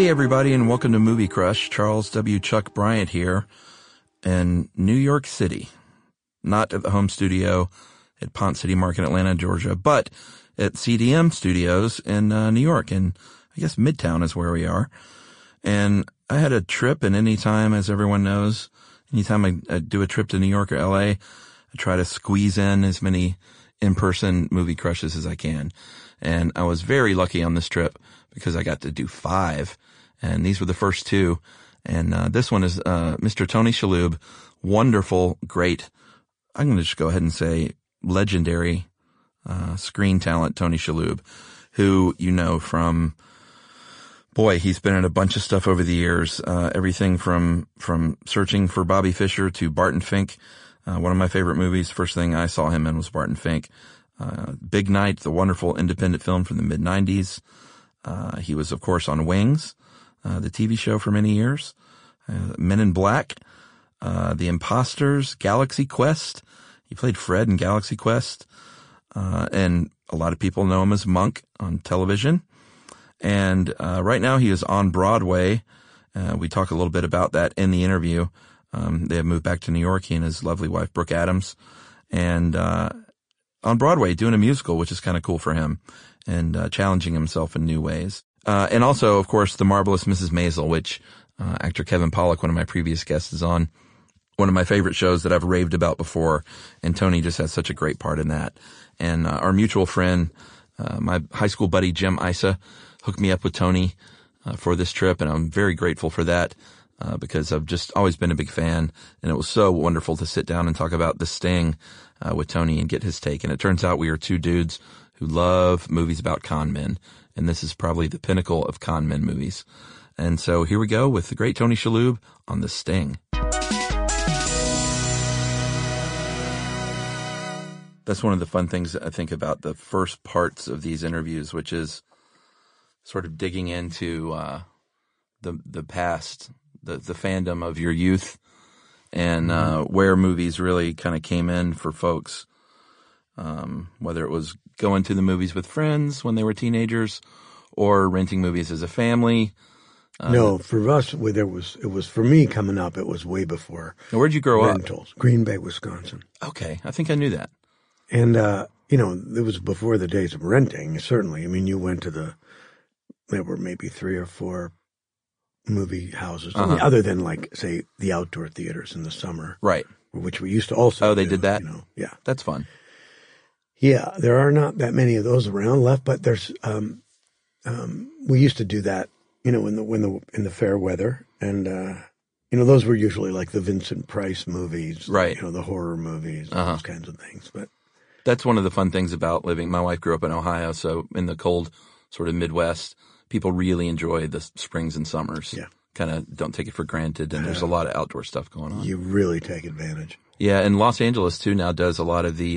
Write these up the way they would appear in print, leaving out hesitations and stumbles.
Hey, everybody, and welcome to Movie Crush. Charles W. Chuck Bryant here in New York City. Not at the home studio at Pont City Market, Atlanta, Georgia, but at CDM Studios in New York. And I guess Midtown is where we are. And I had a trip, and anytime, as everyone knows, anytime I do a trip to New York or LA, I try to squeeze in as many in-person movie crushes as I can. And I was very lucky on this trip because I got to do 5. And these were the first 2. And this one is Mr. Tony Shalhoub. Wonderful, great, I'm going to just go ahead and say legendary screen talent, Tony Shalhoub, who you know from, boy, he's been in a bunch of stuff over the years. Everything from Searching for Bobby Fischer to Barton Fink. One of my favorite movies, first thing I saw him in was Barton Fink. Big Night, the wonderful independent film from the mid-90s. He was, of course, on Wings, the TV show for many years. Men in Black, The Imposters, Galaxy Quest. He played Fred in Galaxy Quest. And a lot of people know him as Monk on television. And right now he is on Broadway. We talk a little bit about that in the interview. They have moved back to New York, he and his lovely wife, Brooke Adams. And on Broadway doing a musical, which is kind of cool for him, and challenging himself in new ways. And also, of course, The Marvelous Mrs. Maisel, which actor Kevin Pollak, one of my previous guests, is on. One of my favorite shows that I've raved about before, and Tony just has such a great part in that. And our mutual friend, my high school buddy Jim Isa, hooked me up with Tony for this trip, and I'm very grateful for that because I've just always been a big fan, and it was so wonderful to sit down and talk about The Sting with Tony and get his take. And it turns out we are 2 dudes who love movies about con men, and this is probably the pinnacle of con men movies. And so here we go with the great Tony Shalhoub on The Sting. That's one of the fun things I think about the first parts of these interviews, which is sort of digging into the past, the fandom of your youth, and where movies really kind of came in for folks, whether it was going to the movies with friends when they were teenagers or renting movies as a family. No, for us, it was for me coming up, it was way before. Now, where'd you grow rentals. up? Green Bay, Wisconsin. Okay, I think I knew that. And, it was before the days of renting, certainly. I mean, you went to there were maybe 3 or 4 movie houses, other than, like, say, the outdoor theaters in the summer. Right. Which we used to also they did that? Yeah. That's fun. Yeah, there are not that many of those around left, but there's, we used to do that, in the fair weather. And, those were usually like the Vincent Price movies, right? The horror movies, those kinds of things. But that's one of the fun things about living. My wife grew up in Ohio, so in the cold sort of Midwest, people really enjoy the springs and summers. Yeah, kind of don't take it for granted, and there's a lot of outdoor stuff going on. You really take advantage. Yeah, and Los Angeles too now does a lot of the.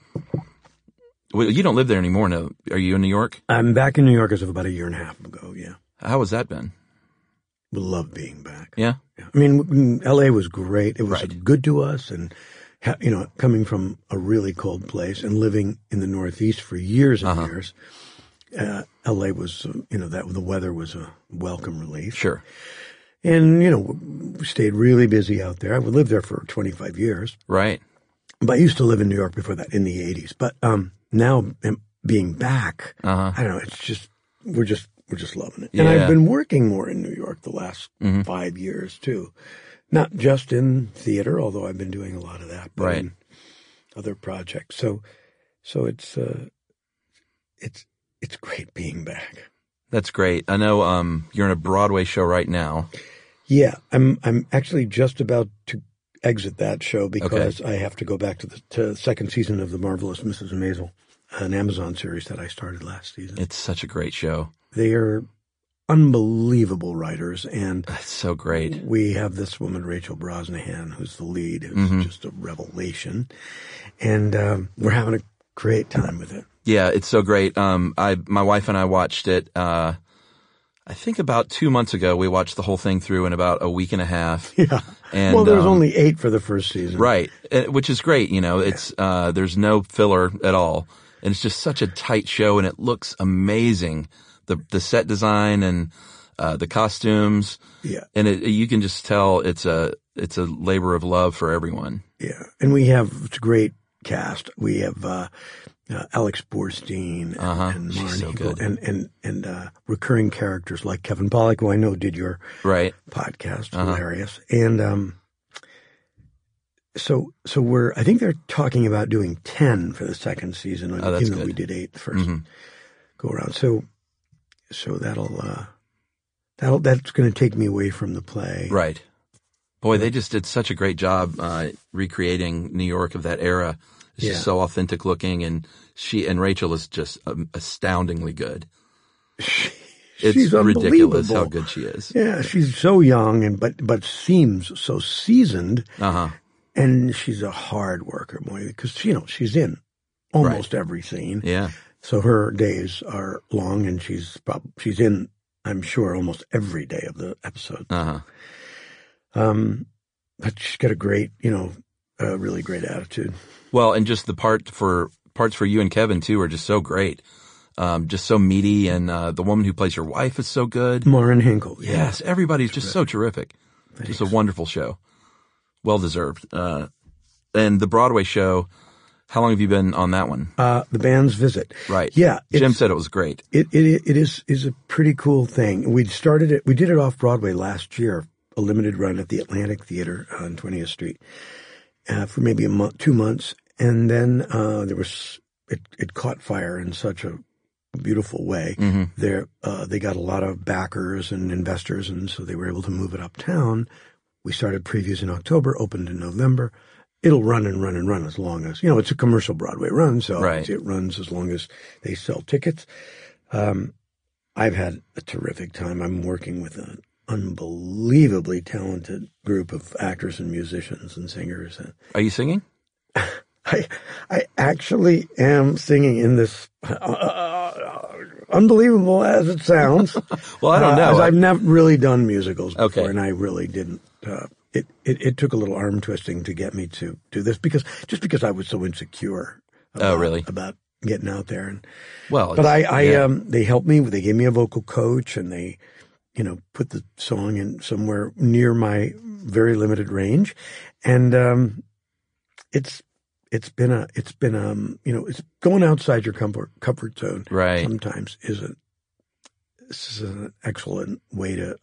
Well, you don't live there anymore, no? Are you in New York? I'm back in New York as of about 1.5 years ago. Yeah. How has that been? We love being back. Yeah. I mean, LA was great. It was good to us. And, coming from a really cold place and living in the Northeast for years and years, LA was, that the weather was a welcome relief. Sure. And, we stayed really busy out there. I lived there for 25 years. Right. But I used to live in New York before that in the 80s. But, now being back, I don't know, it's just, we're just loving it. Yeah. And I've been working more in New York the last 5 years too. Not just in theater, although I've been doing a lot of that, but in other projects. So it's great being back. That's great. I know, you're in a Broadway show right now. Yeah. I'm actually just about to exit that show because I have to go back to the second season of The Marvelous Mrs. Maisel, an Amazon series that I started last season. It's such a great show. They are unbelievable writers, and that's so great. We have this woman, Rachel Brosnahan, who's the lead, who's just a revelation, and we're having a great time with it. Yeah, it's so great. My wife and I watched it. I think about 2 months ago. We watched the whole thing through in about a week and a half. Yeah. And, well, there was only 8 for the first season, right? Which is great. It's there's no filler at all, and it's just such a tight show, and it looks amazing. The set design and the costumes. Yeah. And you can just tell it's a labor of love for everyone. Yeah. And we have a great cast. We have, Alex Borstein and She's Lauren so Hinkle good. and recurring characters like Kevin Pollak, who I know did your podcast, hilarious. And so I think they're talking about doing 10 for the second season, that's even though good. we did 8 the first go around. So that's going to take me away from the play. Right. Boy, they just did such a great job recreating New York of that era. It's just so authentic looking, and Rachel is just astoundingly good. It's ridiculous how good she is. Yeah, she's so young but seems so seasoned. And she's a hard worker, because she's in almost every scene. Yeah. So her days are long, and she's in, I'm sure, almost every day of the episode. But she's got a great, a really great attitude. Well, and just the parts for you and Kevin too are just so great. Just so meaty, and the woman who plays your wife is so good. Lauren Hinkle. Yes, everybody's just so terrific. Thanks. Just a wonderful show. Well deserved. And the Broadway show, how long have you been on that one? The Band's Visit. Right. Yeah. Jim said it was great. It is a pretty cool thing. We did it off Broadway last year, a limited run at the Atlantic Theater on 20th Street, for maybe 2 months. And then, it caught fire in such a beautiful way. They got a lot of backers and investors, and so they were able to move it uptown. We started previews in October, opened in November. It'll run and run and run as long as, it's a commercial Broadway run, so it runs as long as they sell tickets. I've had a terrific time. I'm working with an unbelievably talented group of actors and musicians and singers. Are you singing? I actually am singing in this, unbelievable as it sounds. Well, I don't know. I've never really done musicals before, and I really didn't. It took a little arm twisting to get me to do this because I was so insecure. About getting out there, they helped me. They gave me a vocal coach, and they, put the song in somewhere near my very limited range, and it's going outside your comfort zone. Right. Sometimes is an excellent way to,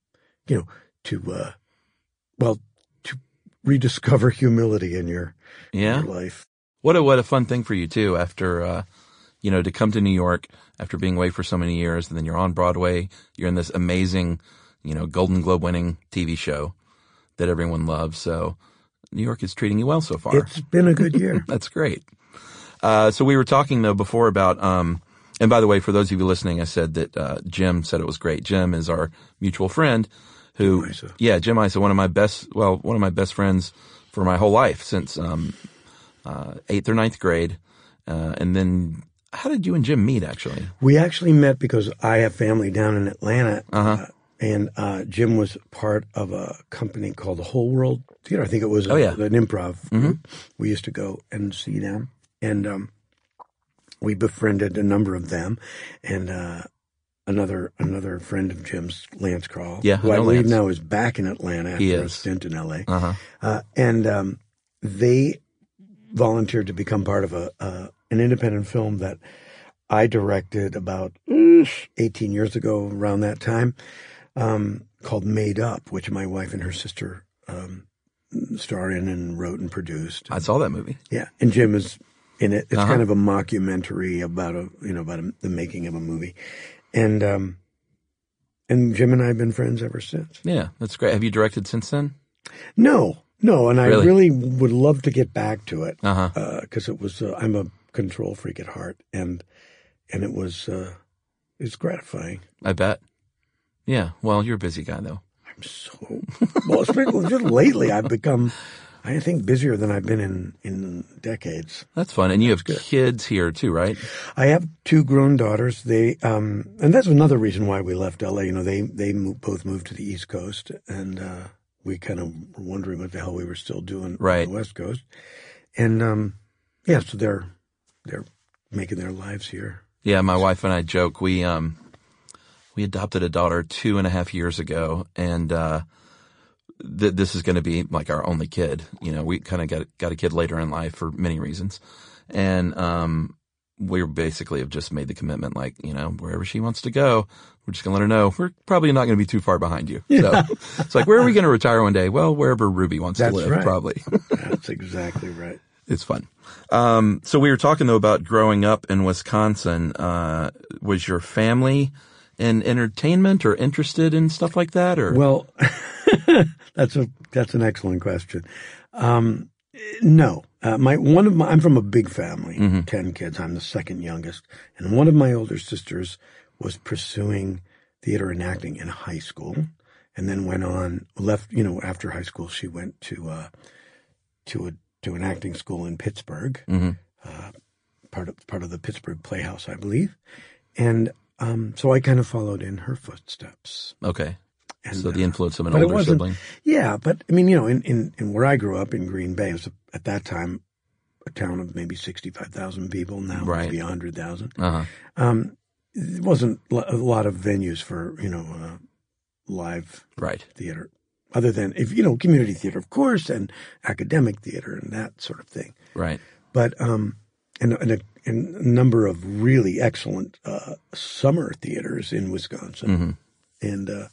to rediscover humility in your life. What a fun thing for you too, after, to come to New York after being away for so many years, and then you're on Broadway, you're in this amazing, Golden Globe winning TV show that everyone loves. So New York is treating you well so far. It's been a good year. That's great. So we were talking though before about, and by the way, for those of you listening, I said that, Jim said it was great. Jim is our mutual friend who, Jim Isa, one of my best friends for my whole life since, 8th or 9th grade. And then how did you and Jim meet actually? We actually met because I have family down in Atlanta. And Jim was part of a company called the Whole World Theater. I think it was an improv group. We used to go and see them. And we befriended a number of them. And another friend of Jim's, Lance Krall, who I believe now is back in Atlanta after a stint in L.A. And they volunteered to become part of an independent film that I directed about 18 years ago, around that time. Called Made Up, which my wife and her sister starred in and wrote and produced. I saw that movie. Yeah, and Jim is in it. It's kind of a mockumentary about the making of a movie, and Jim and I have been friends ever since. Yeah, that's great. Have you directed since then? No, and I really would love to get back to it because it was. I'm a control freak at heart, and it was it's gratifying. I bet. Yeah, well, you're a busy guy, though. I'm so just lately I've become, I think, busier than I've been in decades. That's fun, and you have kids here too, right? I have 2 grown daughters. They and that's another reason why we left LA. They both moved to the East Coast, and we kind of were wondering what the hell we were still doing on the West Coast. And so they're making their lives here. Yeah, my wife and I joke we we adopted a daughter 2.5 years ago, and this is going to be like our only kid. You know, we kind of got a kid later in life for many reasons, and we basically have just made the commitment, like, you know, wherever she wants to go, we're just going to let her know we're probably not going to be too far behind you. Yeah. So it's like, where are we going to retire one day? Well, wherever Ruby wants to live, right. probably. That's exactly right. It's fun. So we were talking though about growing up in Wisconsin. Was your family in entertainment or interested in stuff like that, or? Well, that's an excellent question. No. I'm from a big family, 10 kids. I'm the second youngest. And one of my older sisters was pursuing theater and acting in high school, and then left, you know, after high school, she went to an acting school in Pittsburgh, part of the Pittsburgh Playhouse, I believe. And, so I kind of followed in her footsteps. Okay. And, so the influence of an older sibling. Yeah, but I mean, you know, in where I grew up in Green Bay, it was at that time a town of maybe 65,000 people. Now maybe 100,000. It wasn't a lot of venues for, you know, live theater, other than, if you know, community theater, of course, and academic theater and that sort of thing. Right. But and a number of really excellent summer theaters in Wisconsin, and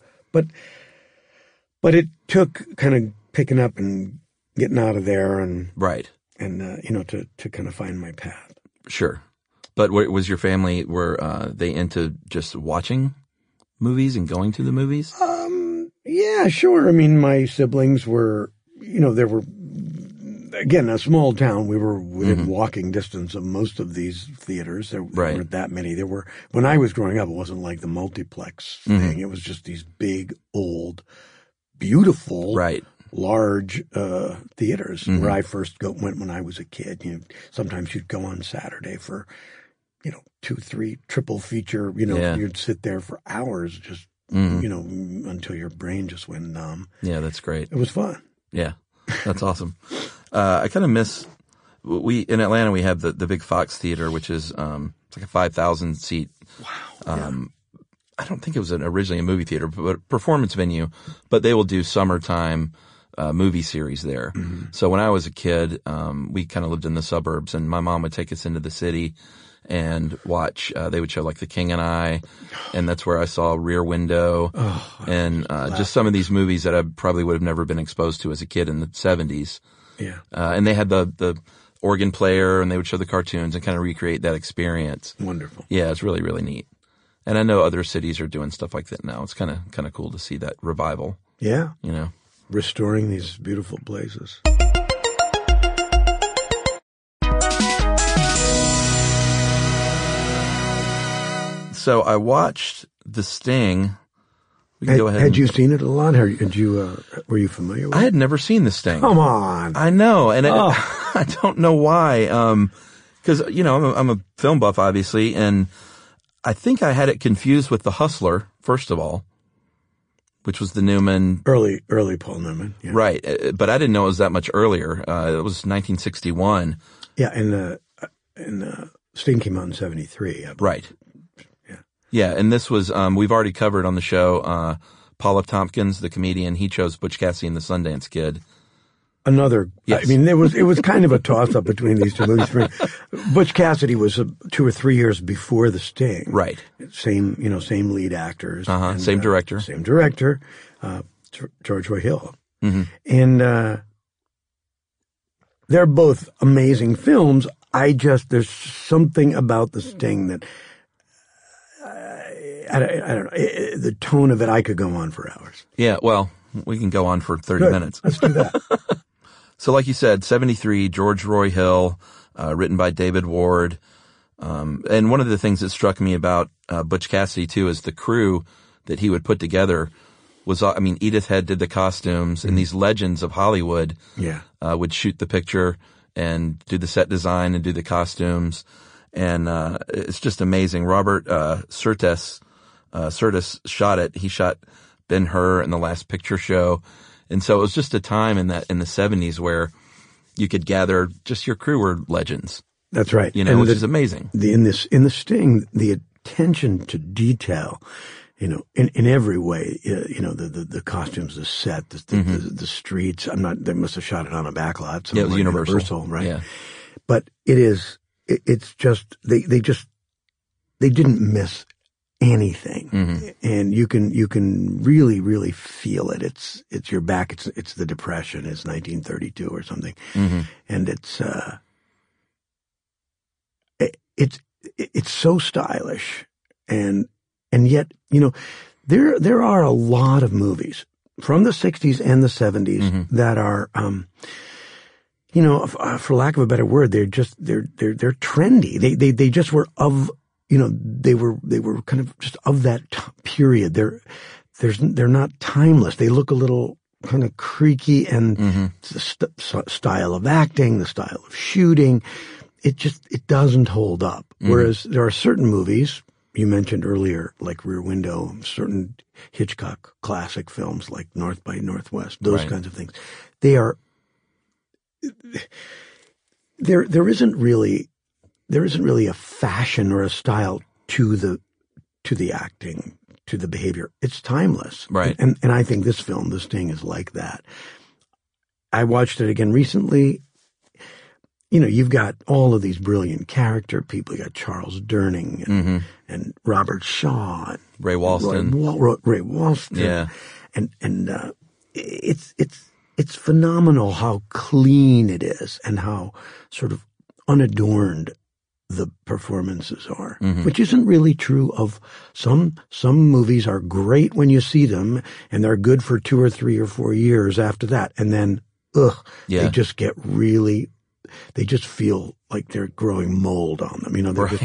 but it took kind of picking up and getting out of there and and you know, to kind of find my path. Sure. But was your family, were they into just watching movies and going to the movies? Yeah, sure. I mean, my siblings were, you know, there were, again, a small town. We were within walking distance of most of these theaters. There weren't that many. There were, when I was growing up, it wasn't like the multiplex thing. It was just these big, old, beautiful, large theaters where I first went when I was a kid. You know, sometimes you'd go on Saturday for, you know, 2, 3 triple feature. You know, you'd sit there for hours just, you know, until your brain just went numb. Yeah, that's great. It was fun. Yeah, that's awesome. I kind of miss, in Atlanta we have the big Fox Theater, which is it's like a 5,000 seat. Wow. I don't think it was originally a movie theater, but a performance venue. But they will do summertime movie series there. So when I was a kid, we kind of lived in the suburbs, and my mom would take us into the city and watch. They would show like The King and I, and that's where I saw Rear Window, and just some of these movies that I probably would have never been exposed to as a kid in the 70s. Yeah. And they had the organ player, and they would show the cartoons and kind of recreate that experience. Wonderful. Yeah, it's really, really neat. And I know other cities are doing stuff like that now. It's kind of cool to see that revival. Yeah. You know, restoring these beautiful places. So I watched The Sting. We can go ahead. Had you seen it a lot? Were you familiar with it? I had never seen The Sting. Come on. I know. And I don't know why. 'Cause, you know, I'm a film buff, obviously, and I think I had it confused with The Hustler, first of all, which was the Newman. Early Paul Newman. Yeah. Right. But I didn't know it was that much earlier. It was 1961. Yeah. And Sting came out in 73. Right. Yeah. Yeah. And this was, we've already covered on the show, Paul F. Tompkins, the comedian. He chose Butch Cassidy and the Sundance Kid. Another, yes. I mean, it was kind of a toss-up between these two movies. Butch Cassidy was 2 or 3 years before The Sting. Right. Same lead actors. And, same director. George Roy Hill. And, they're both amazing films. There's something about The Sting that, I don't know, the tone of it, I could go on for hours. Yeah, well, we can go on for 30 minutes. Let's do that. So like you said, 73, George Roy Hill, written by David Ward. And one of the things that struck me about Butch Cassidy, too, is the crew that he would put together was, I mean, Edith Head did the costumes, and these legends of Hollywood would shoot the picture and do the set design and do the costumes. And it's just amazing. Robert Curtis shot it. He shot Ben-Hur and The Last Picture Show. And so it was just a time in the 70s where you could gather, just your crew were legends. That's right. You know, which is amazing. In The Sting, the attention to detail in every way, the costumes, the set, the streets. They must have shot it on a backlot. Yeah, it was Universal, right? Yeah. But it's just, they didn't miss anything. And you can really, really feel it. It's your back. It's the Depression. It's 1932 or something. And it's so stylish. And yet, there are a lot of movies from the 60s and the 70s that are, for lack of a better word, they're trendy. They just were of, they were kind of just of that period. They're not timeless. They look a little kind of creaky, and the style of acting, the style of shooting, it doesn't hold up. Whereas there are certain movies, you mentioned earlier, like Rear Window, certain Hitchcock classic films like North by Northwest, those kinds of things. They are, there isn't really a fashion or a style to the acting, to the behavior. It's timeless. Right. And I think this film, The Sting, is like that. I watched it again recently. You've got all of these brilliant character people. You got Charles Durning and Robert Shaw, and Ray Walston. Ray Walston. Yeah. And it's phenomenal how clean it is and how sort of unadorned the performances are, which isn't really true of some movies. Are great when you see them, and they're good for 2 or 3 or 4 years after that, and then they just get really. They just feel like they're growing mold on them,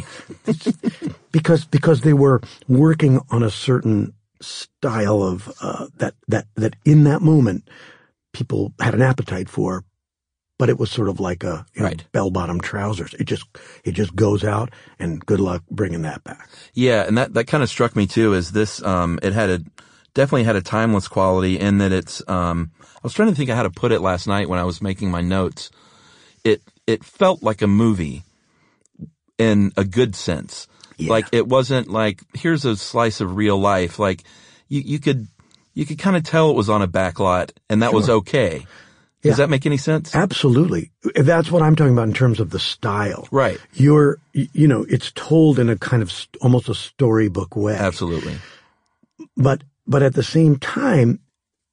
because they were working on a certain style of that in that moment people had an appetite for, but it was sort of like a bell-bottom trousers. It just goes out, and good luck bringing that back. Yeah, and that kind of struck me too. Is this it definitely had a timeless quality in that it's. I was trying to think of how to put it last night when I was making my notes. It felt like a movie in a good sense. Yeah. Like it wasn't like, here's a slice of real life. Like you could kind of tell it was on a backlot, and that was okay. Does that make any sense? Absolutely. That's what I'm talking about in terms of the style. Right. It's told in a kind of almost a storybook way. Absolutely. But at the same time,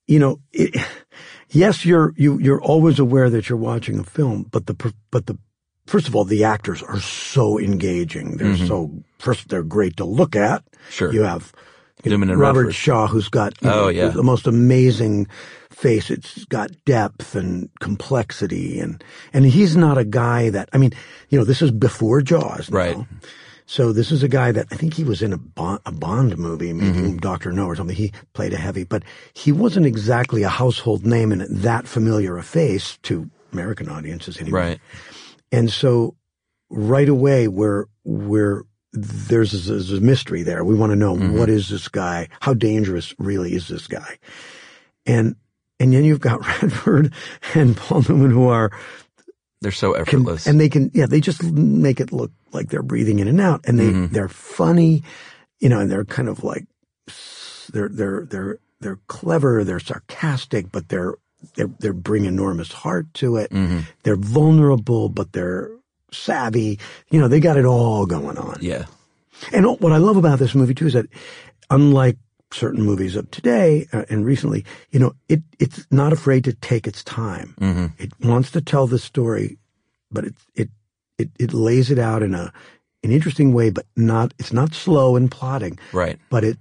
yes, you're always aware that you're watching a film, but first of all, the actors are so engaging. They're they're great to look at. Sure. You have Newman and Robert Redford. Shaw, who's got the most amazing face. It's got depth and complexity, and he's not a guy that, this is before Jaws now. Right. So this is a guy that I think he was in a Bond movie, maybe Dr. No or something. He played a heavy, but he wasn't exactly a household name and that familiar a face to American audiences anyway. Right. And so right away there's a mystery there. We want to know, what is this guy? How dangerous really is this guy? And then you've got Redford and Paul Newman, who are, they're so effortless. They just make it look like they're breathing in and out, and they're funny, and they're kind of like, they're clever, they're sarcastic, but they bring enormous heart to it. They're vulnerable, but they're savvy. They got it all going on. Yeah. And what I love about this movie too is that, unlike certain movies of today and recently, it's not afraid to take its time. It wants to tell the story, but it lays it out in an interesting way, but it's not slow and plodding. Right. But it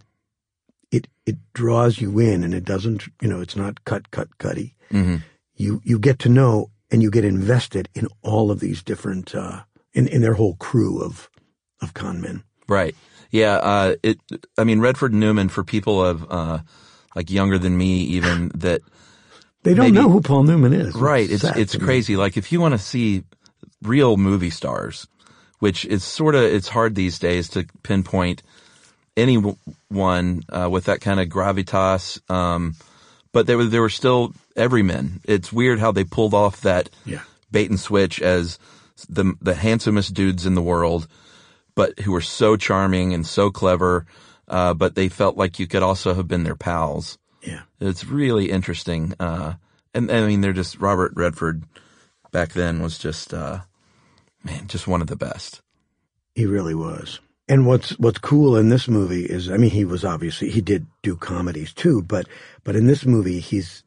draws you in, and it doesn't, it's not cutty. You get to know, and you get invested in all of these different, in their whole crew of con men. Right. Yeah, Redford and Newman, for people of like younger than me, even, that they don't know who Paul Newman is. Right. It's crazy. Like, if you want to see real movie stars, which is it's hard these days to pinpoint anyone with that kind of gravitas. But there were still everymen. It's weird how they pulled off that bait and switch as the handsomest dudes in the world, but who were so charming and so clever. but they felt like you could also have been their pals. Yeah. It's really interesting. And I mean, they're just, Robert Redford back then was just, just one of the best. He really was. And what's cool in this movie is, I mean, he did do comedies too, but in this movie,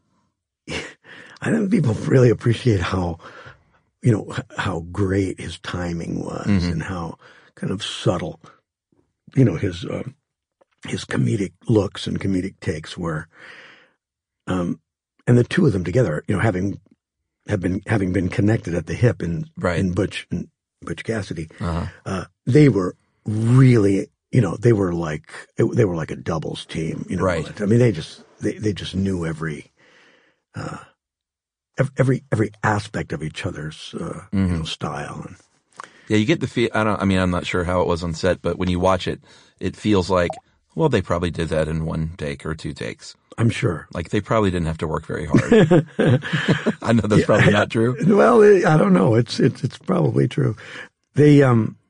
I think people really appreciate how great his timing was and how kind of subtle, his comedic looks and comedic takes were. And the two of them together, having been connected at the hip in Butch Cassidy, they were really, they were like a doubles team, Right. I mean, they just knew every aspect of each other's, style. And, yeah, you get the feel. I'm not sure how it was on set, but when you watch it, it feels like, well, they probably did that in one take or two takes. I'm sure. Like they probably didn't have to work very hard. I know that's probably not true. Well, I don't know. It's probably true. There's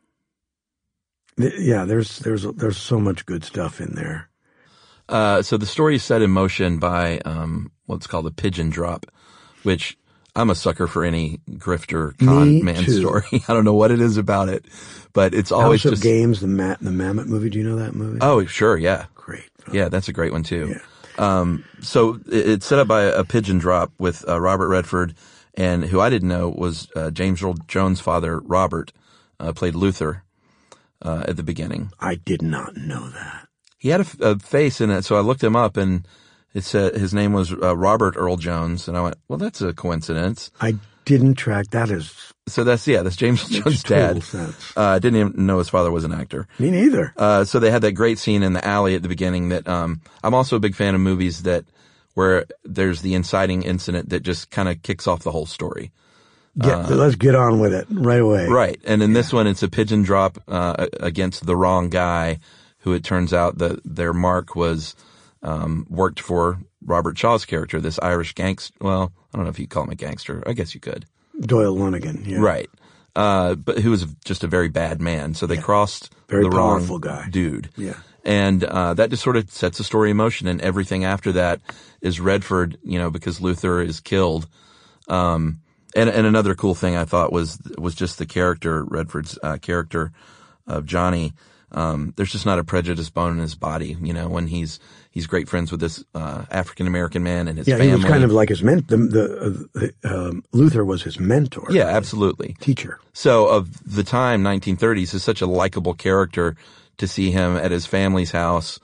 so much good stuff in there. So the story is set in motion by what's called a pigeon drop, which I'm a sucker for any grifter con man story. I don't know what it is about it, but it's always House of Games, the Mamet movie. Do you know that movie? Oh, sure, yeah, great. Yeah, that's a great one too. Yeah. So it's set up by a pigeon drop with Robert Redford, and who I didn't know was James Earl Jones' father, Robert, played Luther at the beginning. I did not know that. He had a face in it, so I looked him up, and it said his name was Robert Earl Jones, and I went, well, that's a coincidence. I didn't track that as. So that's James Jones' dad. Didn't even know his father was an actor. Me neither. So they had that great scene in the alley at the beginning that, I'm also a big fan of movies where there's the inciting incident that just kind of kicks off the whole story. Let's get on with it right away. Right. And in this one, it's a pigeon drop, against the wrong guy who it turns out that their mark was, worked for Robert Shaw's character, this Irish gangster. Well, I don't know if you call him a gangster. I guess you could. Doyle Lunnigan, yeah. Right. But who was just a very bad man. So they crossed very the powerful wrong guy. Dude. Yeah. And, that just sort of sets the story in motion, and everything after that is Redford, because Luther is killed. And another cool thing I thought was just the character, Redford's, character of Johnny. There's just not a prejudiced bone in his body, when he's great friends with this, African-American man and his family. Yeah, he was kind of like his Luther was his mentor. Yeah, absolutely. Teacher. So of the time, 1930s, is such a likable character to see him at his family's house.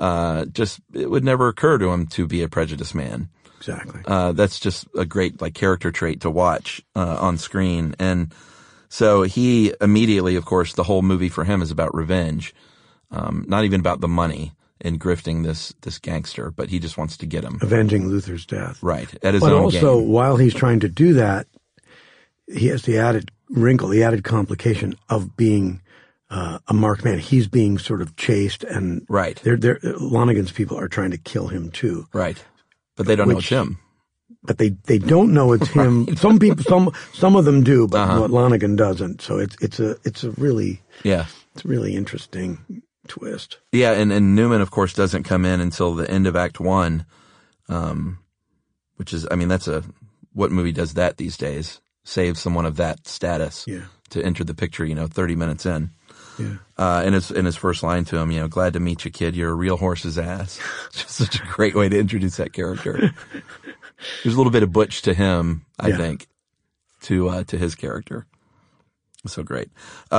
It would never occur to him to be a prejudiced man. Exactly. That's just a great, character trait to watch, on screen. And so he immediately, of course, the whole movie for him is about revenge. Not even about the money and grifting this gangster, but he just wants to get him. Avenging Luther's death. Right. At his own game. But also, while he's trying to do that, he has the added wrinkle, the added complication of being a marked man. He's being sort of chased, and right. Lonigan's people are trying to kill him too. Right. But they don't know it's him. But they don't know it's him. Right. Some people, some of them do, but Lonigan doesn't. So it's a really interesting twist. Yeah, and Newman, of course, doesn't come in until the end of Act 1, which is, what movie does that these days? Save someone of that status to enter the picture, 30 minutes in. Yeah. In his first line to him, glad to meet you, kid. You're a real horse's ass. It's just such a great way to introduce that character. There's a little bit of Butch to him, I think, to his character. So great.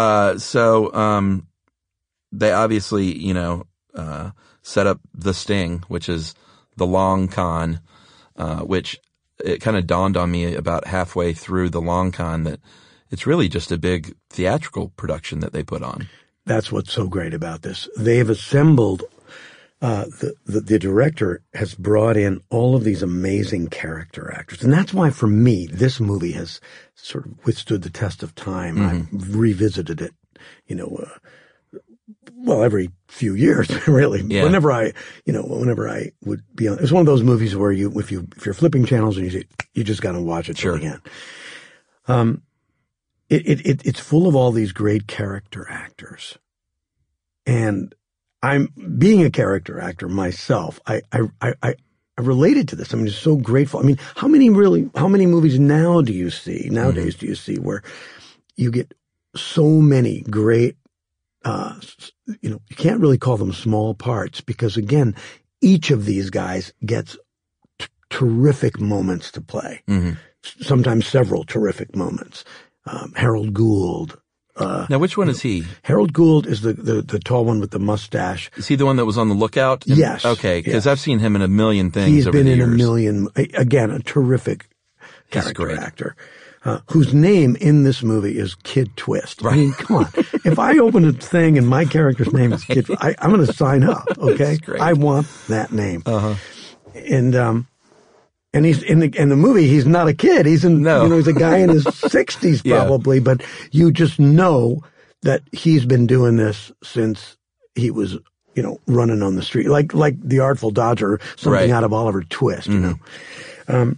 They obviously, set up the sting, which is the long con, which it kind of dawned on me about halfway through the long con that it's really just a big theatrical production that they put on. That's what's so great about this. They've assembled, the director has brought in all of these amazing character actors. And that's why, for me, this movie has sort of withstood the test of time. I've revisited it, every few years, really. Yeah. Whenever I would be on, it's one of those movies where if you're flipping channels and you just got to watch it till the end. It's full of all these great character actors. And I'm being a character actor myself. I related to this. I mean, it's so grateful. I mean, how many movies nowadays do you see where you get so many great, you can't really call them small parts because again, each of these guys gets terrific moments to play. Mm-hmm. Sometimes several terrific moments. Harold Gould. Now, which one is he? Harold Gould is the tall one with the mustache. Is he the one that was on The Lookout? Yes. Okay, because I've seen him in a million things. He's been in a million. Again, a terrific character actor. Whose name in this movie is Kid Twist. Right. I mean, come on. If I open a thing and my character's name is Kid Twist, I'm going to sign up, okay? I want that name. Uh-huh. And he's in the movie, he's not a kid. He's he's a guy in his 60s probably, but you just know that he's been doing this since he was, running on the street. Like the Artful Dodger, something out of Oliver Twist, mm-hmm.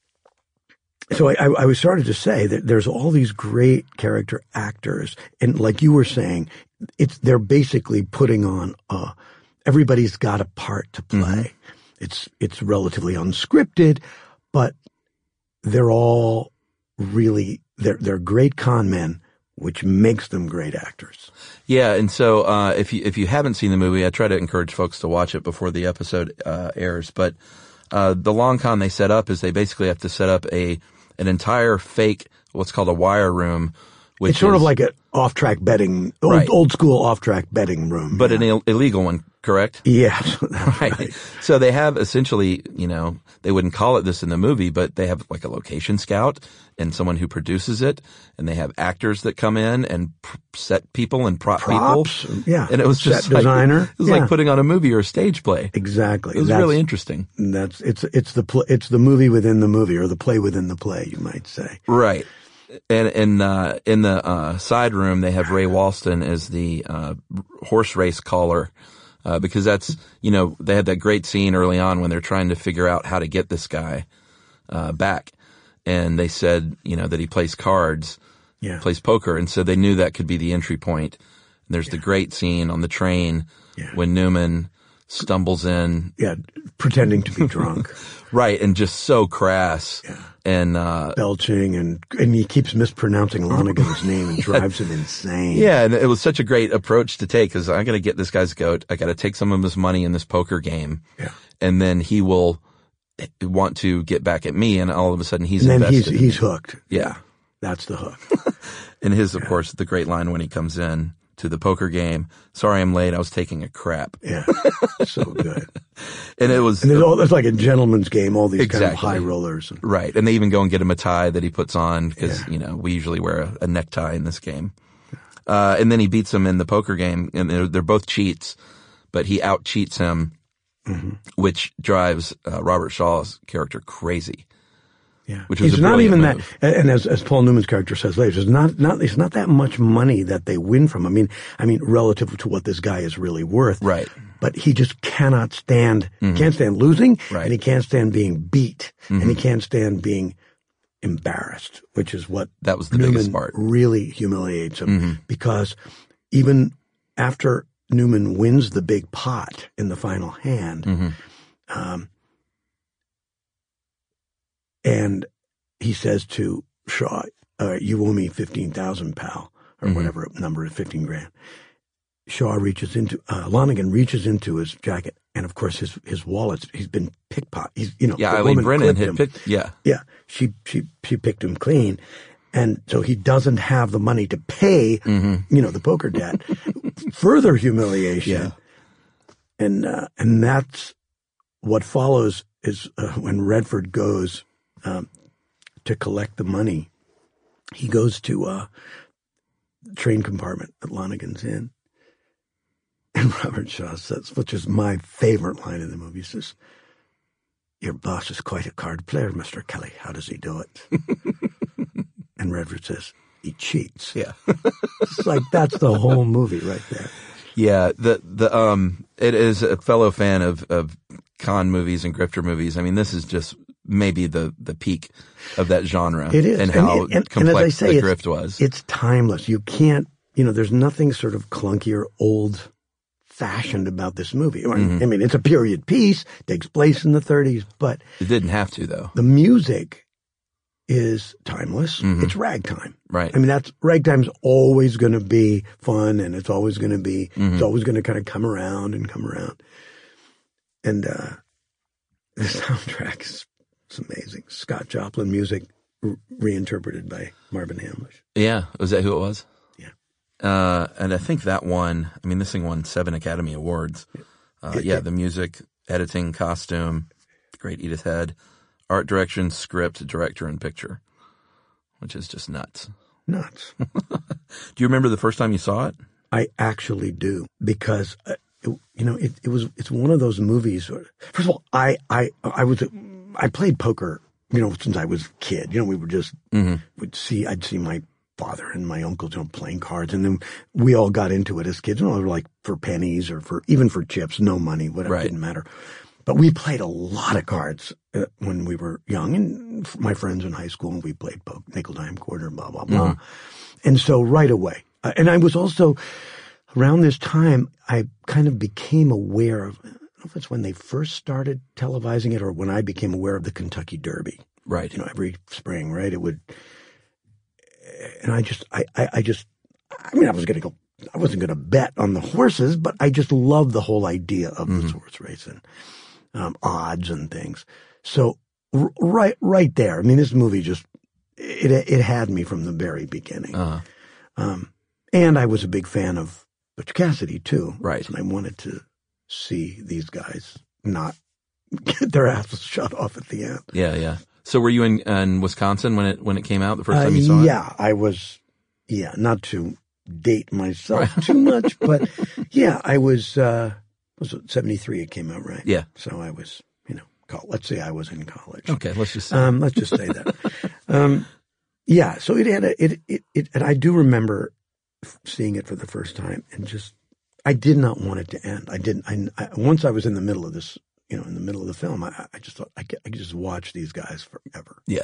So I was started to say that there's all these great character actors, and like you were saying, they're basically putting on everybody's got a part to play. Mm-hmm. It's relatively unscripted, but they're all really they're great con men, which makes them great actors. Yeah, and so if you haven't seen the movie, I try to encourage folks to watch it before the episode airs. But the long con they set up is they basically have to set up an entire fake, what's called a wire room. Which it's sort of like an off-track betting, old school off-track betting room. But an illegal one, correct? Yes. Right. So they have essentially, they wouldn't call it this in the movie, but they have like a location scout and someone who produces it, and they have actors that come in and set people and props, people. Yeah. And it was just set designer. It was like putting on a movie or a stage play. Exactly. It was really interesting. It's the movie within the movie, or the play within the play, you might say. Right. And in the side room, they have Ray Walston as the horse race caller, because that's, they had that great scene early on when they're trying to figure out how to get this guy back, and they said that he plays cards, plays poker, and so they knew that could be the entry point. And there's the great scene on the train when Newman stumbles in, pretending to be drunk, right, and just so crass. And belching, and he keeps mispronouncing Lonigan's name and drives him insane. Yeah, and it was such a great approach to take, because I got to get this guy's goat. I got to take some of his money in this poker game, and then he will want to get back at me, and all of a sudden he's invested. He's hooked. Yeah, that's the hook. And of course, the great line when he comes in to the poker game. Sorry, I'm late. I was taking a crap. Yeah, so good. And it was, it's like a gentleman's game. All these kind of high rollers, right? And they even go and get him a tie that he puts on, because we usually wear a necktie in this game. And then he beats him in the poker game, and they're both cheats, but he out cheats him, which drives Robert Shaw's character crazy. Yeah, which was it's not even move. That. And as Paul Newman's character says later, it's not that much money that they win from. I mean, relative to what this guy is really worth. Right. But he just cannot stand. Can't stand losing, and he can't stand being beat, and he can't stand being embarrassed, which is what that was the Newman biggest part. Really humiliates him, because even after Newman wins the big pot in the final hand. And he says to Shaw, you owe me 15,000, pal, or whatever number, 15 grand. Shaw Lonigan reaches into his jacket, and of course his wallet, he's been pickpocketed. Eileen Brennan had picked, she picked him clean. And so he doesn't have the money to pay, the poker debt. Further humiliation. Yeah. And that's what follows is when Redford goes to collect the money. He goes to a train compartment that Lonigan's in. And Robert Shaw says, which is my favorite line in the movie, he says, "Your boss is quite a card player, Mr. Kelly. How does he do it?" And Redford says, "He cheats." Yeah. It's like, that's the whole movie right there. Yeah. It is a fellow fan of con movies and grifter movies. I mean, this is just maybe the peak of that genre. It is. And how complex and as I say, the grift was. It's timeless. You can't, there's nothing sort of clunky or old fashioned about this movie. I mean, it's a period piece, takes place in the 30s, but it didn't have to, though. The music is timeless. It's ragtime. Right. I mean, ragtime's always going to be fun, and it's always going to be, it's always going to kind of come around and come around. And the soundtrack is amazing. Scott Joplin music reinterpreted by Marvin Hamlish. Yeah. Was that who it was? Yeah. And I think that one, I mean, this thing won 7 Academy Awards. The music, editing, costume, great Edith Head. Art direction, script, director, and picture, which is just nuts. Nuts. Do you remember the first time you saw it? I actually do, because it's one of those movies. First of all, I played poker, since I was a kid. We were just I'd see my father and my uncles, playing cards, and then we all got into it as kids. Like for pennies or even for chips, no money, whatever, it didn't matter. But we played a lot of cards when we were young, and my friends in high school, and we played nickel, dime, quarter, blah, blah, blah. And so right away, and I was also, around this time, I kind of became aware of, I don't know if it's when they first started televising it or when I became aware of the Kentucky Derby. Right. Every spring, right? It would, and I wasn't going to bet on the horses, but I just loved the whole idea of this horse race and odds and things. So right there, I mean, this movie just, it had me from the very beginning. And I was a big fan of Butch Cassidy too. Right. And I wanted to see these guys not get their asses shut off at the end. Yeah, yeah. So were you in Wisconsin when it came out the first time you saw it? Yeah, I was. Yeah, not to date myself too much, but yeah, I was it 73 it came out, right? Yeah. So I was, let's say I was in college. Okay, let's just say. Let's just say that. Yeah, so it had and I do remember seeing it for the first time, and just, I did not want it to end. Once I was in the middle of this, in the middle of the film, I just thought I could just watch these guys forever. Yeah.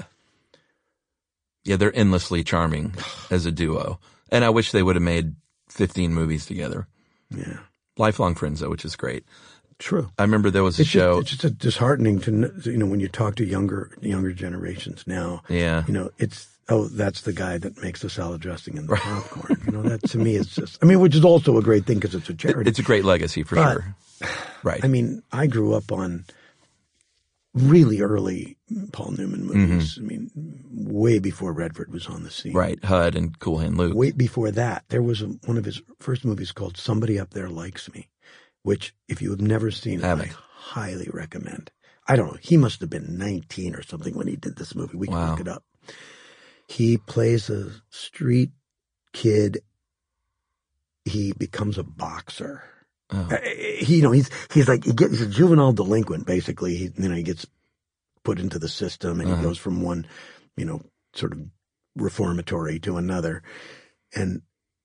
Yeah, they're endlessly charming as a duo. And I wish they would have made 15 movies together. Yeah. Lifelong friends, though, which is great. True. I remember there was a show. It's just disheartening to, when you talk to younger generations now. Yeah. That's the guy that makes the salad dressing and the popcorn. That to me is just, which is also a great thing because it's a charity. It's a great legacy for sure. Right. I grew up on really early Paul Newman movies. Way before Redford was on the scene. Right. HUD and Cool Hand Luke. Way before that, there was one of his first movies called Somebody Up There Likes Me, which, if you have never seen it, I highly recommend. I don't know. He must have been 19 or something when he did this movie. We can look it up. He plays a street kid. He becomes a boxer. Oh. He's a juvenile delinquent, basically. He gets put into the system, and he goes from one, sort of reformatory to another. And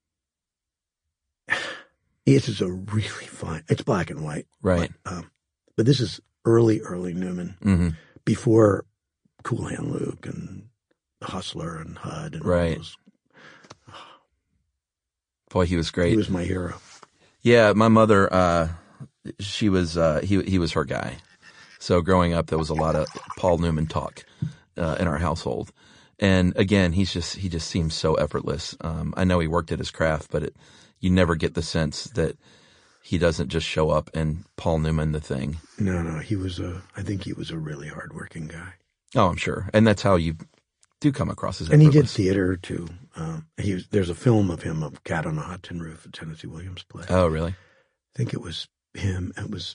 this is a really fun, it's black and white. Right. But this is early Newman, before Cool Hand Luke and The Hustler and HUD and all those. Boy, he was great. He was my hero. Yeah, my mother, he was her guy. So growing up, there was a lot of Paul Newman talk in our household. And again, he just seems so effortless. I know he worked at his craft, but you never get the sense that he doesn't just show up and Paul Newman the thing. No, I think he was a really hardworking guy. Oh, I'm sure. And that's how you do come across as effortless. And he did theater too. There's a film of him of Cat on a Hot Tin Roof, a Tennessee Williams play. Oh, really? I think it was him.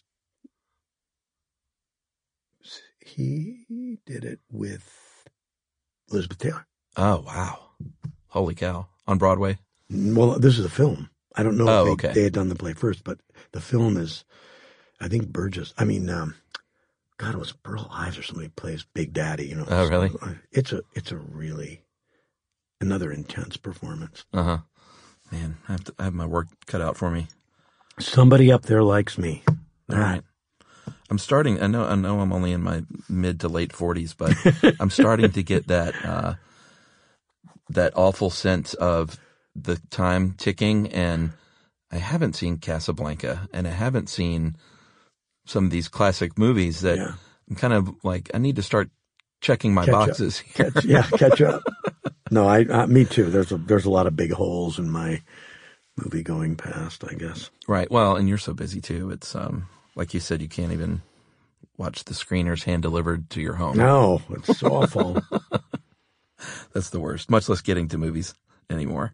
He did it with Elizabeth Taylor. Oh, wow. Holy cow. On Broadway? Well, this is a film. I don't know if they had done the play first, but the film is, I think Burgess. God, it was Burl Ives or somebody plays Big Daddy. Oh, really? It's a really another intense performance. Man, I have my work cut out for me. Somebody Up There Likes Me. All right. I'm starting. I know. I'm only in my mid to late 40s, but I'm starting to get that awful sense of the time ticking, and I haven't seen Casablanca, and I haven't seen some of these classic movies that I'm kind of like, I need to start checking my boxes here. Catch up. No, me too. There's a lot of big holes in my movie going past, I guess. Right. Well, and you're so busy too. It's like you said, you can't even watch the screeners hand delivered to your home. No, it's awful. That's the worst. Much less getting to movies anymore.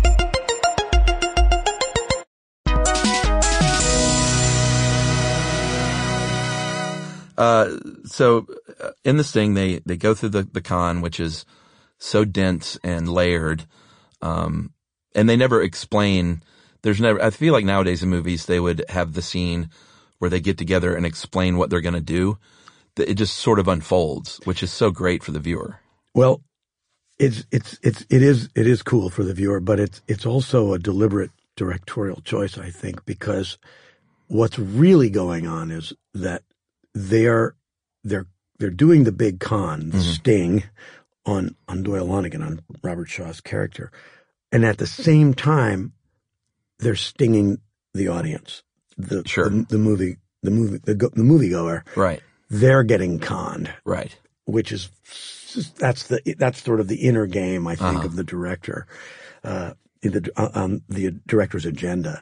So in this thing, they go through the con, which is so dense and layered. And they never explain, I feel like nowadays in movies, they would have the scene where they get together and explain what they're going to do. It just sort of unfolds, which is so great for the viewer. Well, it is cool for the viewer, but it's also a deliberate directorial choice, I think, because what's really going on is that they're doing the big con, the sting on Doyle Lonnegan, on Robert Shaw's character, and at the same time they're stinging the audience, the moviegoer. Right. They're getting conned. Right. Which is that's sort of the inner game, I think, of the director, on the director's agenda.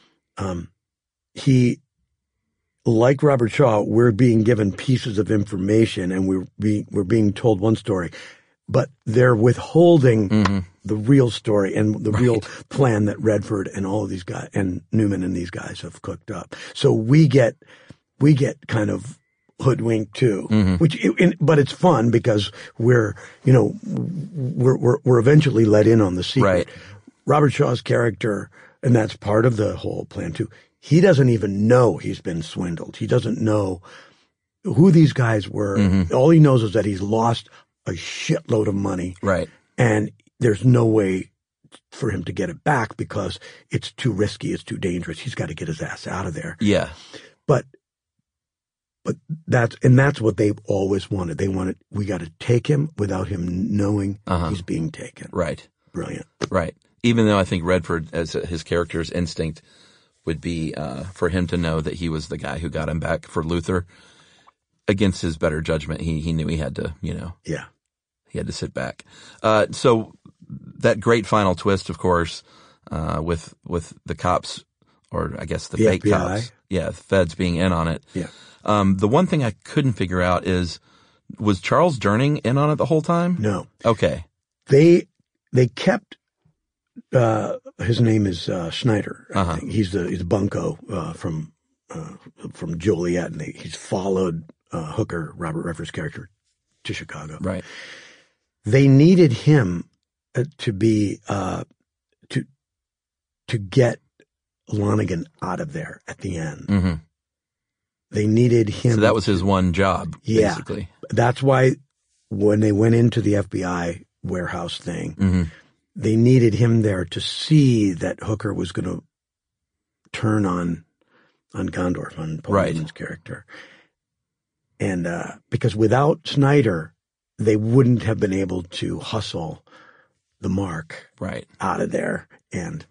He, like Robert Shaw, we're being given pieces of information and we're being told one story, but they're withholding the real story and the real plan that Redford and all of these guys and Newman and these guys have cooked up. So we get kind of hoodwinked too, but it's fun because we're eventually let in on the secret. Right. Robert Shaw's character, and that's part of the whole plan too. He doesn't even know he's been swindled. He doesn't know who these guys were. All he knows is that he's lost a shitload of money. Right. And there's no way for him to get it back because it's too risky. It's too dangerous. He's got to get his ass out of there. Yeah. But that's what they've always wanted. They wanted, we got to take him without him knowing he's being taken. Right. Brilliant. Right. Even though I think Redford, as his character's instinct would be for him to know that he was the guy who got him back for Luther, against his better judgment, he knew he had to, he had to sit back. So that great final twist, of course, with the cops, or I guess the fake FBI. cops, feds being in on it. Yeah. The one thing I couldn't figure out is, was Charles Durning in on it the whole time? No. Okay. They kept, his name is Schneider. I think. He's Bunko from Joliet, and he's followed Hooker, Robert Redford's character, to Chicago. Right. They needed him to be to get Lonnegan out of there at the end. They needed him. So that was his one job, basically. That's why when they went into the FBI warehouse thing, they needed him there to see that Hooker was going to turn on Gondorff, on Paul Newman's character. And because without Schneider, they wouldn't have been able to hustle the mark out of there. And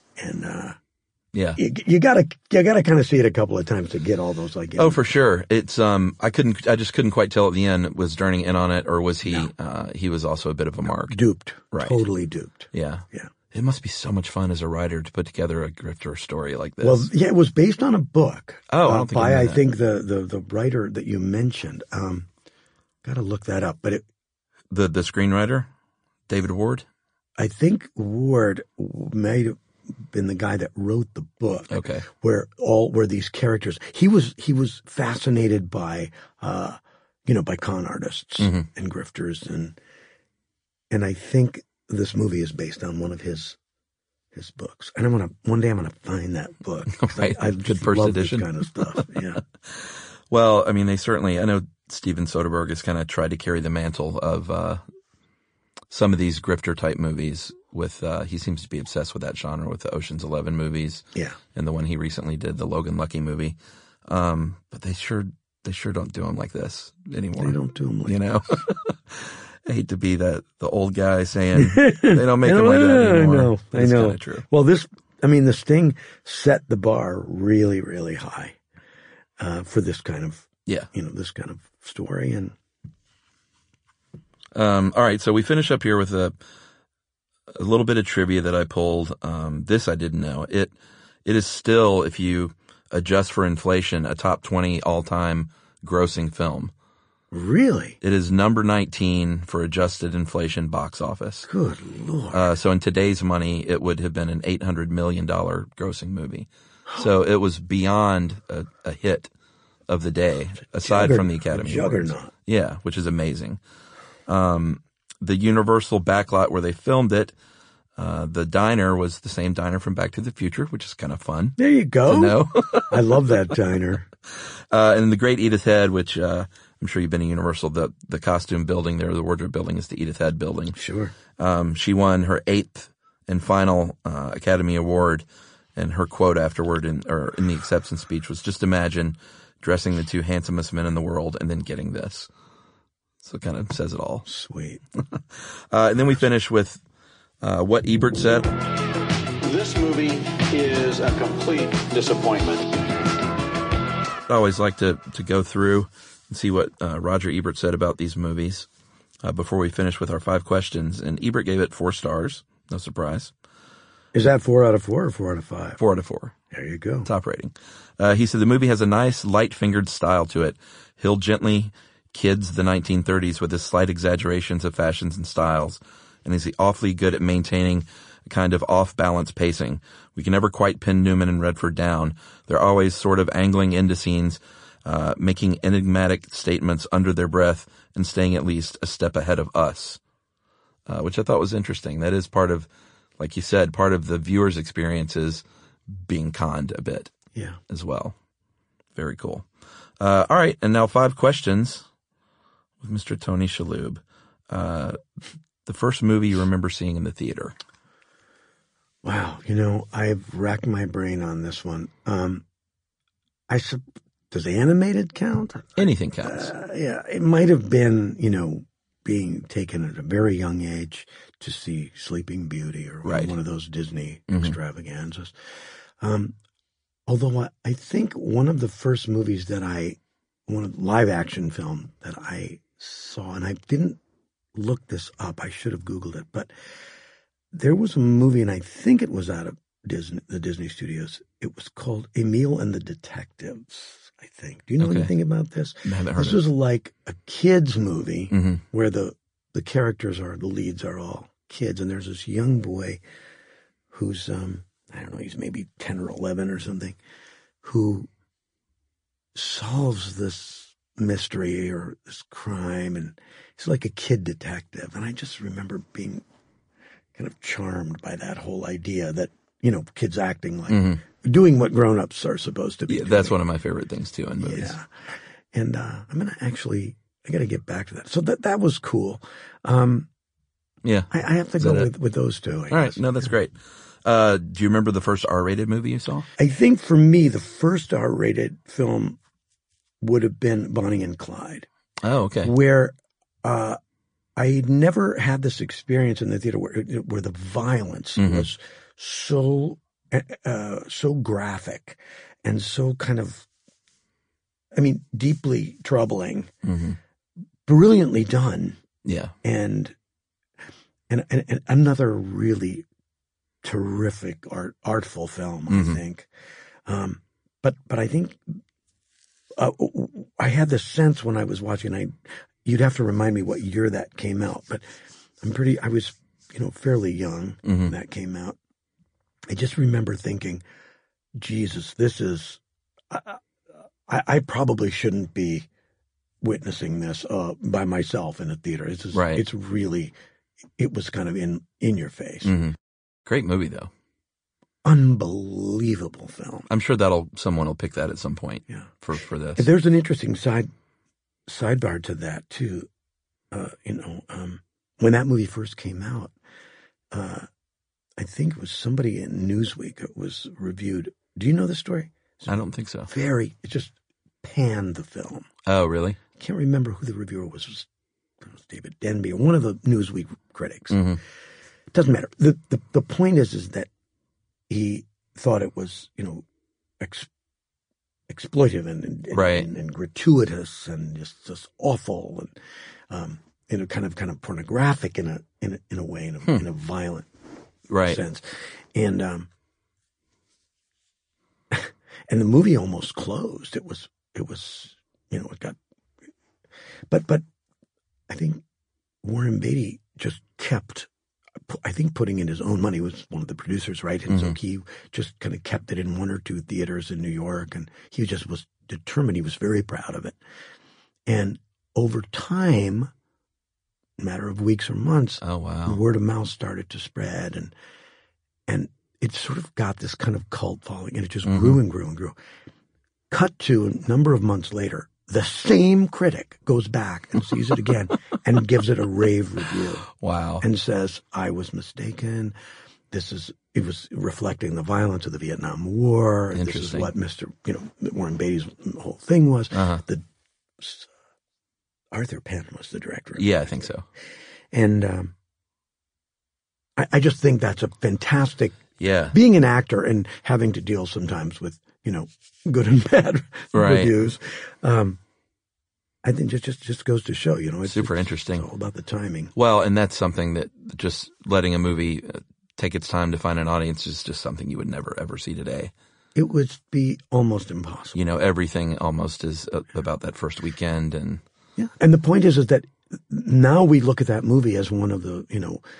you gotta kind of see it a couple of times to get all those. Oh, for sure. It's I just couldn't quite tell at the end, was Durning in on it, or was he? No. He was also a bit of a mark. Duped. Right. Totally duped. Yeah. Yeah. It must be so much fun as a writer to put together a grifter story like this. Well, yeah, it was based on a book. Oh, I don't think by I that. think the writer that you mentioned. Got to look that up, but the screenwriter, David Ward. I think Ward may have been the guy that wrote the book. Okay. Where these characters, he was fascinated by, by con artists and grifters, and I think this movie is based on one of his books. And one day I'm gonna find that book. Right. I Good first love edition. this kind of stuff. Yeah. Well, I mean, I know Steven Soderbergh has kind of tried to carry the mantle of some of these grifter type movies with, he seems to be obsessed with that genre with the Ocean's 11 movies. Yeah. And the one he recently did, the Logan Lucky movie. But they sure don't do them like this anymore. They don't do them like this. I hate to be the old guy saying they don't make them like that anymore. I know. It's kind of true. Well, this The Sting set the bar really, really high for this kind of this kind of story. And all right, so we finish up here with a little bit of trivia that I pulled. This I didn't know. It is still, if you adjust for inflation, a top 20 all-time grossing film. Really? It is number 19 for adjusted inflation box office. Good Lord. So in today's money, it would have been an $800 million grossing movie. So it was beyond a hit of the day, aside from the Academy Awards. Juggernaut. Yeah, which is amazing. The Universal backlot where they filmed it, the diner was the same diner from Back to the Future, which is kind of fun. There you go. To know. I love that diner. And the Great Edith Head, which I'm sure you've been to Universal, the costume building there, the wardrobe building is the Edith Head building. Sure. She won her 8th and final Academy Award, and her quote afterward in the acceptance speech was, "Just imagine dressing the 2 handsomest men in the world and then getting this." So it kind of says it all. Sweet. And then we finish with what Ebert said. This movie is a complete disappointment. I always like to go through and see what Roger Ebert said about these movies before we finish with our 5 questions. And Ebert gave it 4 stars. No surprise. Is that 4 out of 4 or 4 out of 5? 4 out of 4. There you go. Top rating. He said the movie has a nice, light-fingered style to it. He'll gently kids the 1930s with his slight exaggerations of fashions and styles. And he's awfully good at maintaining a kind of off-balance pacing. We can never quite pin Newman and Redford down. They're always sort of angling into scenes, making enigmatic statements under their breath and staying at least a step ahead of us, which I thought was interesting. That is part of, like you said, part of the viewer's experience is being conned a bit as well. Very cool. All right, and now 5 questions with Mr. Tony Shalhoub. The first movie you remember seeing in the theater? Wow, I've racked my brain on this one. Does animated count? Anything counts. Yeah, it might have been, being taken at a very young age to see Sleeping Beauty or one of those Disney extravaganzas. Although I think one of the first movies one of the live action film that I saw, and I didn't look this up, I should have Googled it, but there was a movie, and I think it was out of the Disney Studios. It was called Emile and the Detectives, I think. Do you know anything about this? I haven't heard This was like a kid's movie where the characters the leads are all kids, and there's this young boy who's, I don't know, he's maybe 10 or 11 or something, who solves this mystery or this crime, and he's like a kid detective. And I just remember being kind of charmed by that whole idea that, kids acting like doing what grown-ups are supposed to be doing. That's one of my favorite things too in movies. Yeah. And I got to get back to that. So that was cool. Yeah. I have to go with those 2. All right. No, that's great. Do you remember the first R-rated movie you saw? I think for me, the first R-rated film would have been Bonnie and Clyde. Oh, okay. Where I never had this experience in the theater where the violence was so graphic and so kind of, deeply troubling, brilliantly done. Yeah. And another really terrific artful film, I think. But I think I had the sense when I was watching, you'd have to remind me what year that came out, but I was, fairly young when that came out. I just remember thinking, Jesus, this is, I probably shouldn't be witnessing this by myself in a theater. It's really, it was kind of in your face. Great movie though. Unbelievable film. I'm sure someone will pick that at some point. Yeah. For this. There's an interesting sidebar to that too. When that movie first came out, I think it was somebody in Newsweek. It was reviewed. Do you know the story? I don't think so. It just panned the film. Oh, really? I can't remember who the reviewer was. It was David Denby or one of the Newsweek critics. It doesn't matter. The point is that he thought it was, exploitive and gratuitous and just awful and kind of pornographic in a way, in a violent sense, and and the movie almost closed. It was it got, but I think Warren Beatty just kept. I think putting in his own money, was one of the producers, right? And so he just kind of kept it in one or two theaters in New York, and he just was determined. He was very proud of it. And over time, a matter of weeks or months, word of mouth started to spread, and it sort of got this kind of cult following, and it just grew and grew and grew. Cut to a number of months later, the same critic goes back and sees it again and gives it a rave review. Wow. And says, I was mistaken. It was reflecting the violence of the Vietnam War. This is what Warren Beatty's whole thing was. Arthur Penn was the director. Yeah, I think so. And I just think that's a fantastic, yeah. Being an actor and having to deal sometimes with, good and bad reviews. I think just goes to show, it's super interesting. It's all about the timing. Well, and that's something that just letting a movie take its time to find an audience is just something you would never ever see today. It would be almost impossible. Everything almost is about that first weekend, and yeah. And the point is that now we look at that movie as one of the,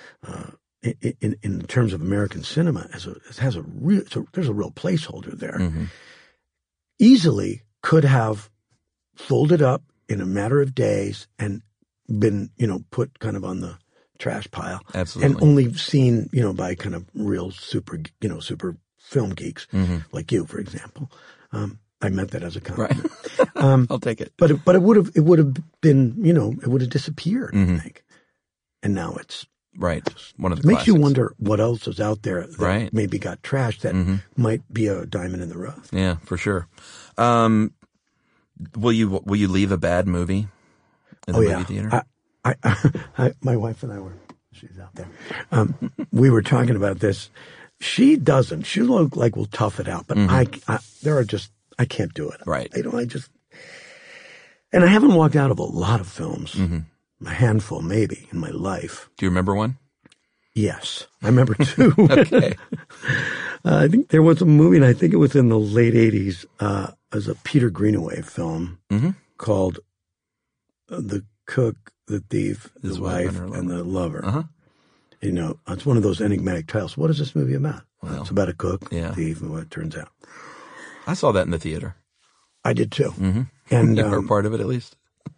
in terms of American cinema, there's a real placeholder there. Easily could have folded up in a matter of days and been, put kind of on the trash pile. Absolutely. And only seen, by kind of real super film geeks like you, for example. I meant that as a compliment. Right. I'll take it. But it would have been, it would have disappeared, I think. And now it's right. One of the makes classics. you wonder what else is out there that maybe got trashed that might be a diamond in the rough. Yeah, for sure. Will you leave a bad movie in the movie theater? My wife and I she's out there. We were talking about this. She doesn't. She look like we'll tough it out, but I can't do it. Right. And I haven't walked out of a lot of films. A handful, maybe, in my life. Do you remember one? Yes. I remember two. Okay. I think there was a movie, and I think it was in the late 80s, as a Peter Greenaway film called The Cook, the Thief, the Wife, and the Lover. It's one of those enigmatic titles. What is this movie about? Well, it's about a cook, thief, and what it turns out. I saw that in the theater. I did too. And or part of it, at least.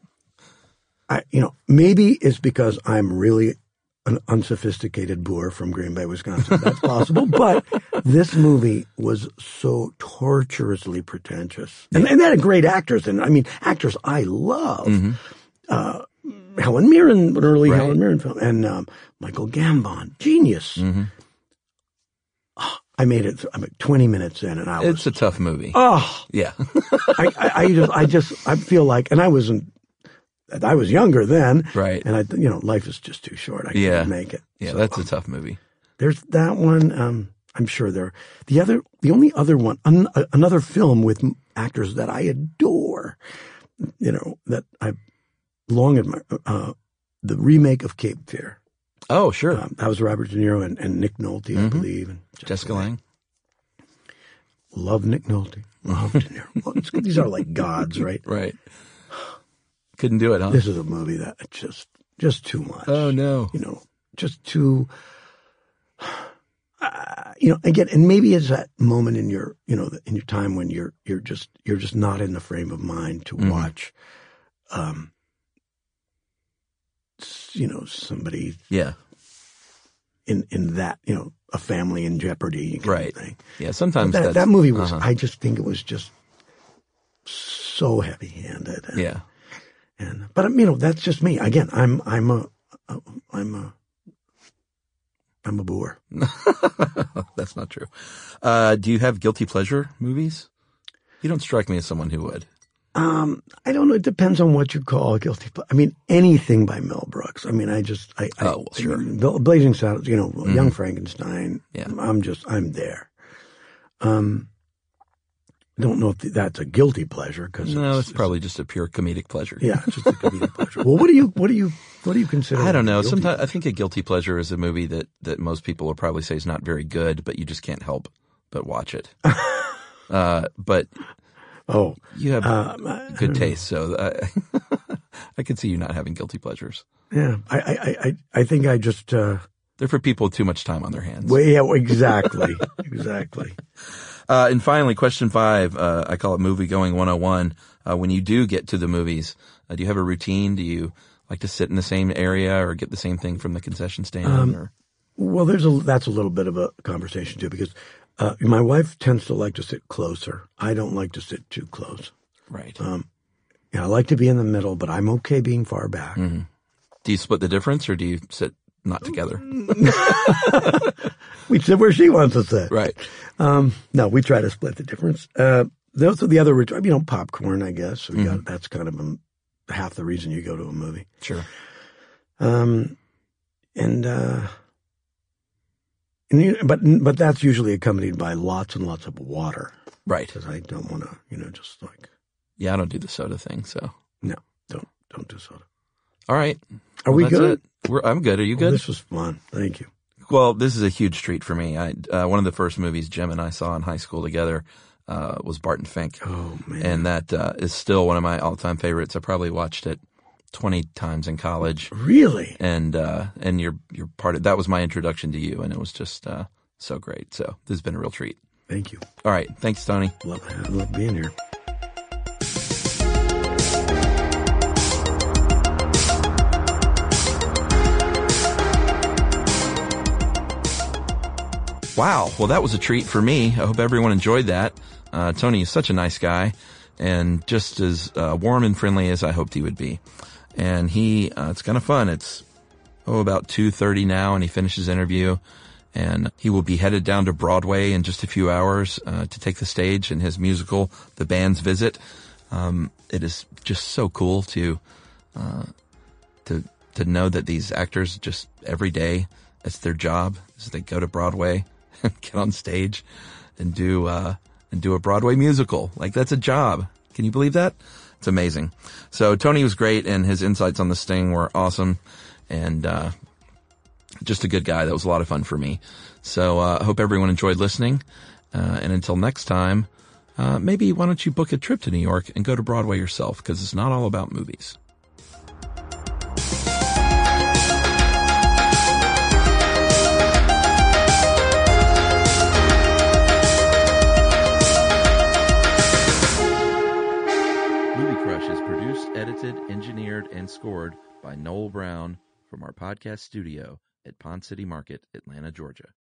Maybe it's because I'm really an unsophisticated boor from Green Bay, Wisconsin. That's possible. But this movie was so torturously pretentious. And they had great actors. And actors I love. Helen Mirren, an early Helen Mirren film. And Michael Gambon, genius. I made it 20 minutes in, and It's a tough movie. Oh. Yeah. I feel like, and I was younger then. Right. And life is just too short. I can't make it. Yeah, so, that's a tough movie. There's that one. I'm sure the only other one, another film with actors that I adore, that I long admire, the remake of Cape Fear. Oh, sure. That was Robert De Niro and Nick Nolte, I believe. And Jessica Lange. Love Nick Nolte. Love De Niro. Well, these are like gods, right? Right. Couldn't do it, huh? This is a movie that just too much. Oh, no. Just too, again, and maybe it's that moment in your, in your time when you're just not in the frame of mind to watch, somebody. Yeah. In that, a family in jeopardy. Right. Thing. Yeah. Sometimes that movie was, I just think it was just so heavy handed. Yeah. But that's just me. Again, I'm a boor. That's not true. Do you have guilty pleasure movies? You don't strike me as someone who would. I don't know. It depends on what you call a guilty pleasure. Anything by Mel Brooks. Sure. Blazing Saddles, Young Frankenstein. Yeah. I'm there. I don't know if that's a guilty pleasure because No, it's probably just a pure comedic pleasure. yeah, it's just a comedic pleasure. Well, what do you consider? I don't know. a guilty Sometimes I pleasure? think a guilty pleasure is a movie that most people will probably say is not very good, but you just can't help but watch it. But Oh, you have good taste, so I could see you not having guilty pleasures. yeah. I think I just. They're for people with too much time on their hands. Well, yeah, exactly, exactly. And finally, question 5, I call it Movie Going 101. When you do get to the movies, do you have a routine? Do you like to sit in the same area or get the same thing from the concession stand? Or? Well, that's a little bit of a conversation too, because my wife tends to like to sit closer. I don't like to sit too close. Right. Yeah, I like to be in the middle, but I'm okay being far back. Mm-hmm. Do you split the difference, or do you sit not together? We sit where she wants to sit. Right. No, we try to split the difference. Those are the other, popcorn, I guess. That's kind of half the reason you go to a movie. Sure. But that's usually accompanied by lots and lots of water. Right. Because I don't want to, just like. Yeah, I don't do the soda thing, so. No, don't do soda. All right. Are we that's good? I'm good. Are you good? Well, this was fun. Thank you. Well, this is a huge treat for me. One of the first movies Jim and I saw in high school together was Barton Fink. Oh, man. And that is still one of my all-time favorites. I probably watched it 20 times in college. Really? And you're part of that. Was my introduction to you, and it was just so great. So this has been a real treat. Thank you. All right. Thanks, Tony. Love being here. Wow. Well, that was a treat for me. I hope everyone enjoyed that. Tony is such a nice guy and just as warm and friendly as I hoped he would be. And it's kind of fun. It's about 2:30 now, and he finished his interview, and he will be headed down to Broadway in just a few hours to take the stage in his musical, The Band's Visit. It is just so cool to know that these actors just every day, it's their job, is they go to Broadway and get on stage and do a Broadway musical. Like, that's a job. Can you believe that? It's amazing. So Tony was great, and his insights on the Sting were awesome, and just a good guy. That was a lot of fun for me. So I hope everyone enjoyed listening. And until next time, maybe why don't you book a trip to New York and go to Broadway yourself, because it's not all about movies. Edited, engineered, and scored by Noel Brown from our podcast studio at Pond City Market, Atlanta, Georgia.